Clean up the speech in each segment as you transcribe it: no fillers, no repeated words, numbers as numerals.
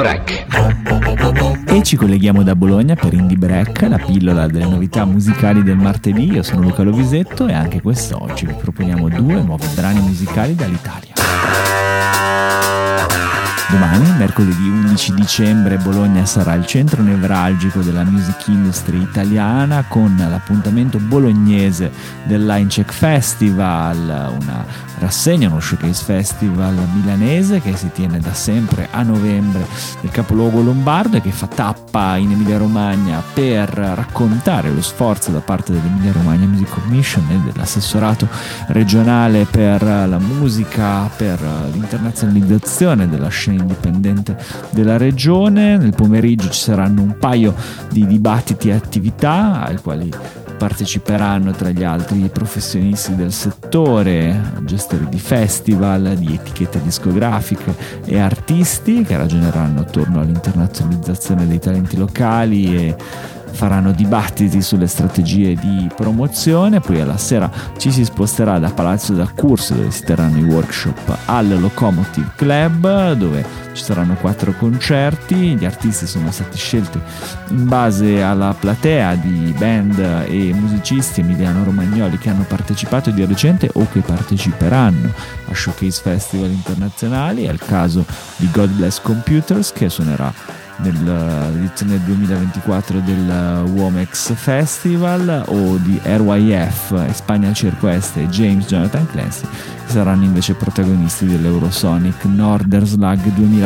Break. E ci colleghiamo da Bologna per Indie Break, la pillola delle novità musicali del martedì. Io sono Luca Lovisetto e anche quest'oggi vi proponiamo 2 nuovi brani musicali dall'Italia. Domani, mercoledì 11 dicembre, Bologna sarà il centro nevralgico della music industry italiana con l'appuntamento bolognese del Linecheck Festival, una rassegna, uno showcase festival milanese che si tiene da sempre a novembre nel capoluogo lombardo e che fa tappa in Emilia Romagna per raccontare lo sforzo da parte dell'Emilia Romagna Music Commission e dell'assessorato regionale per la musica, per l'internazionalizzazione della scena indipendente della regione. Nel pomeriggio ci saranno un paio di dibattiti e attività ai quali parteciperanno tra gli altri professionisti del settore, gestori di festival, di etichette discografiche e artisti che ragioneranno attorno all'internazionalizzazione dei talenti locali e faranno dibattiti sulle strategie di promozione. Poi alla sera ci si sposterà da Palazzo d'Accursio, dove si terranno i workshop, al Locomotive Club, dove ci saranno 4 concerti. Gli artisti sono stati scelti in base alla platea di band e musicisti emiliano-romagnoli che hanno partecipato di recente o che parteciperanno a showcase festival internazionali. È il caso di God Bless Computers, che suonerà nell'edizione 2024 del Womex Festival, o di RYF, Espagna Cirqueste e James Jonathan Clancy, che saranno invece protagonisti dell'Eurosonic Norderslag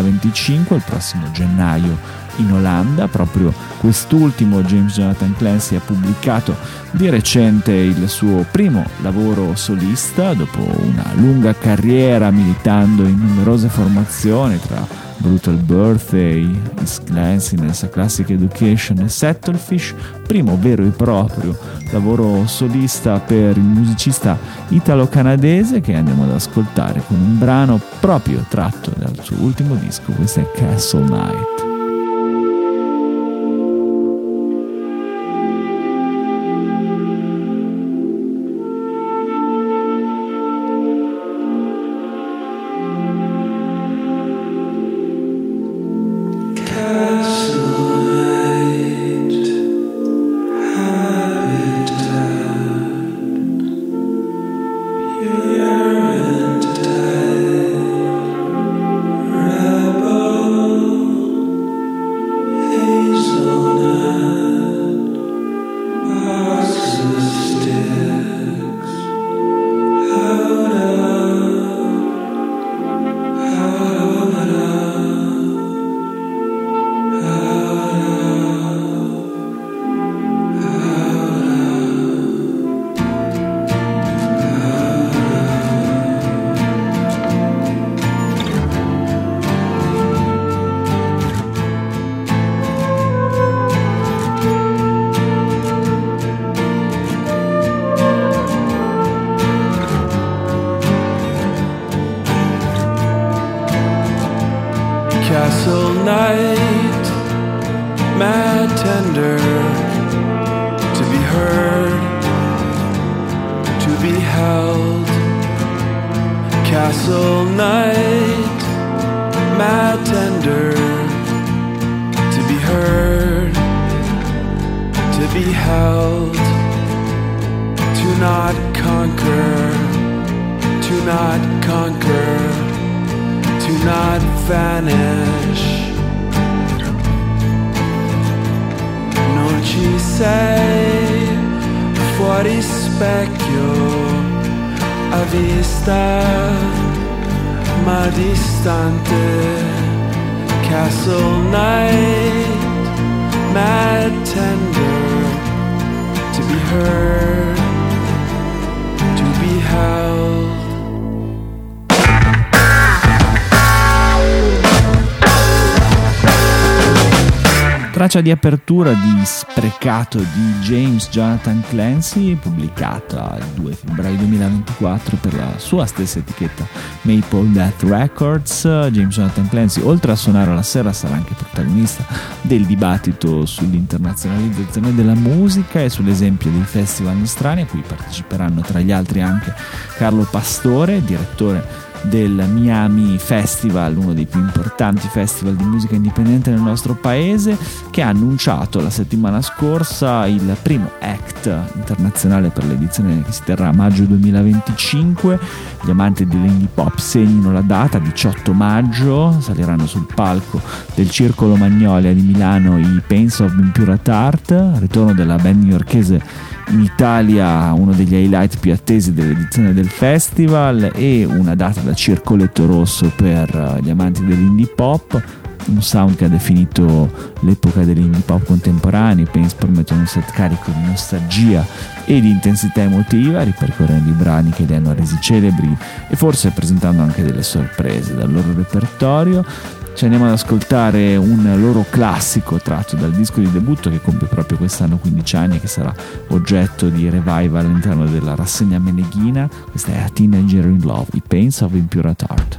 2025 il prossimo gennaio in Olanda. Proprio quest'ultimo, James Jonathan Clancy, ha pubblicato di recente il suo primo lavoro solista dopo una lunga carriera militando in numerose formazioni tra Brutal Birthday, East Clanciness, Classic Education e Settlefish. Primo vero e proprio lavoro solista per il musicista italo-canadese, che andiamo ad ascoltare con un brano proprio tratto dal suo ultimo disco. Questo è Castle Night. Castle night, mad tender, to be heard, to be held. Castle night, mad tender, to be heard, to be held. To not conquer, to not conquer, to not vanish. Non ci sei fuori specchio, a vista ma distante. Castle night, mad tender, to be heard, to be held. Traccia di apertura di Sprecato di James Jonathan Clancy, pubblicata il 2 febbraio 2024 per la sua stessa etichetta Maple Death Records. James Jonathan Clancy, oltre a suonare alla sera, sarà anche protagonista del dibattito sull'internazionalizzazione della musica e sull'esempio dei festival nostrani, a cui parteciperanno tra gli altri anche Carlo Pastore, direttore del Miami Festival, uno dei più importanti festival di musica indipendente nel nostro paese, che ha annunciato la settimana scorsa il primo act internazionale per l'edizione che si terrà a maggio 2025. Gli amanti dell'indie pop segnino la data, 18 maggio, saliranno sul palco del Circolo Magnolia di Milano i Pains of Impure Art, ritorno della band newyorkese in Italia, uno degli highlight più attesi dell'edizione del festival, e una data da circoletto rosso per gli amanti dell'indie pop, un sound che ha definito l'epoca dell'indie pop contemporanei. Pains promettono un set carico di nostalgia e di intensità emotiva, ripercorrendo i brani che li hanno resi celebri e forse presentando anche delle sorprese dal loro repertorio. Ci andiamo ad ascoltare un loro classico tratto dal disco di debutto che compie proprio quest'anno 15 anni e che sarà oggetto di revival all'interno della rassegna Meneghina. Questa è A Teenager in Love, i Pains of Impure Art.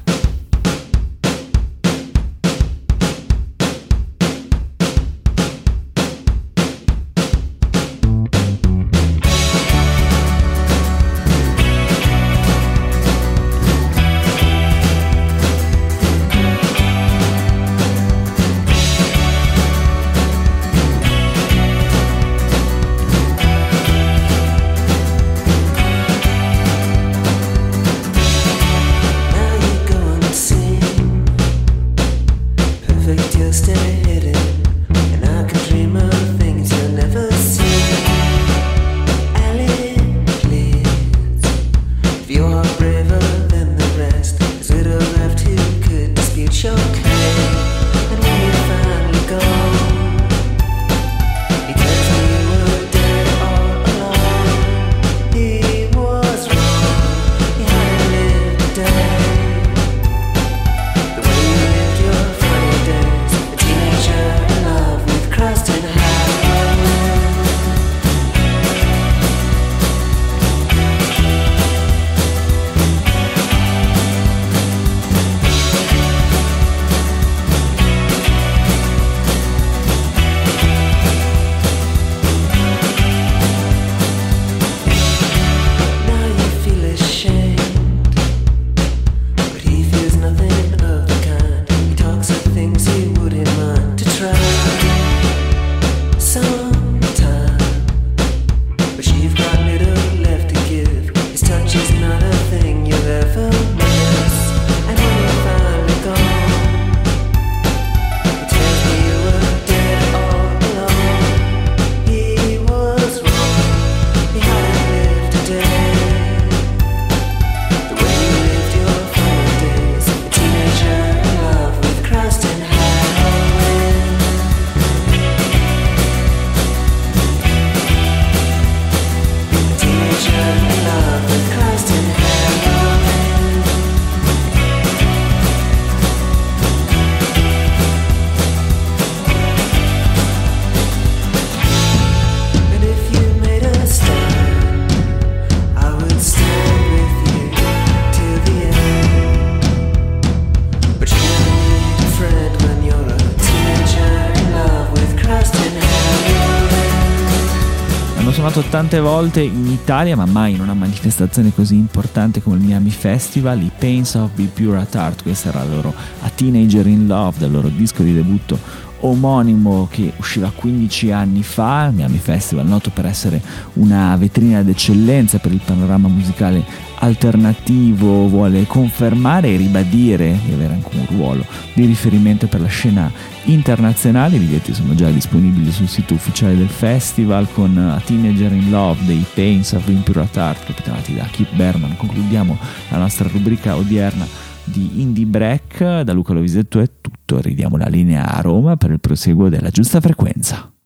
Suonato tante volte in Italia, ma mai in una manifestazione così importante come il Miami Festival, i Pains of Impure Art. Questa era la loro A Teenager in Love, del loro disco di debutto omonimo che usciva 15 anni fa. Il Miami Festival, noto per essere una vetrina d'eccellenza per il panorama musicale alternativo, vuole confermare e ribadire di avere anche un ruolo di riferimento per la scena internazionale. I biglietti sono già disponibili sul sito ufficiale del festival. Con A Teenager in Love dei Pains of Impure Art, capitolati da Keith Berman, concludiamo la nostra rubrica odierna di Indie Break. Da Luca Lovisetto è tutto, ridiamo la linea a Roma per il proseguo della giusta frequenza.